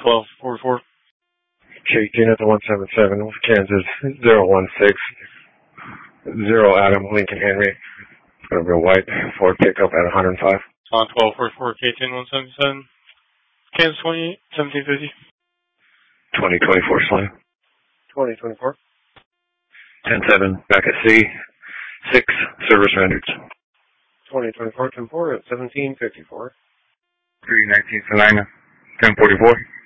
1244. K-10 at the 177, Kansas 016, 0 Adam, Lincoln Henry. Gonna be a white Ford pickup at 105. On 1244, K-10 177. Kansas 28, 1750. 2024 Slam. 2024. 10-7, back at C. 6, service rendered. 2024 10-4 at 1754. 319 Salina, 1044.